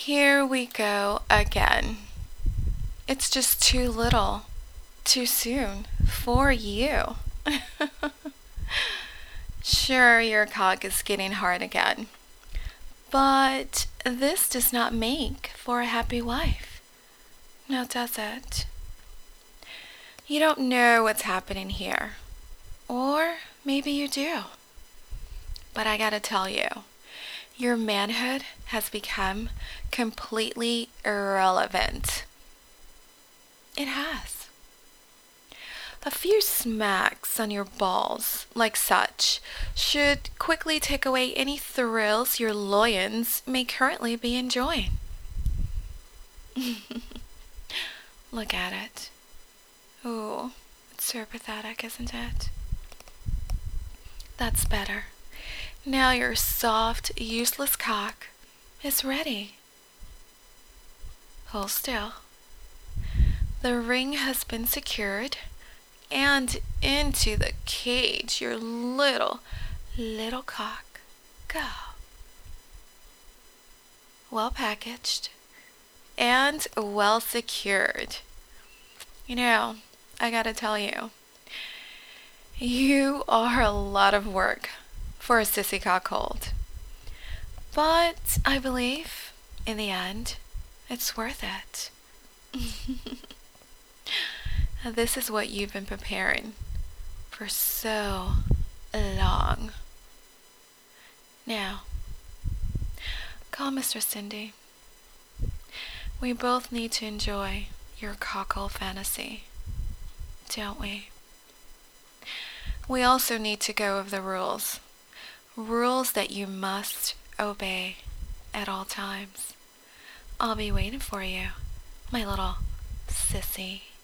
Here we go again. It's just too little, too soon for you. Sure, your cock is getting hard again, but this does not make for a happy wife. Now, does it? You don't know what's happening here. Or maybe you do. But I gotta tell you, your manhood has become completely irrelevant. It has. A few smacks on your balls, like such, should quickly take away any thrills your loins may currently be enjoying. Look at it. Oh, it's so pathetic, isn't it? That's better. Now your soft, useless cock is ready. Hold still. The ring has been secured, and into the cage your little cock go. Well packaged and well secured. You know, I gotta tell you, you are a lot of work for a sissy cockhold. But I believe, in the end, it's worth it. This is what you've been preparing for so long. Now, call Mistress Cindy. We both need to enjoy your cockle fantasy, don't we? We also need to go over the rules. Rules that you must obey at all times. I'll be waiting for you, my little sissy.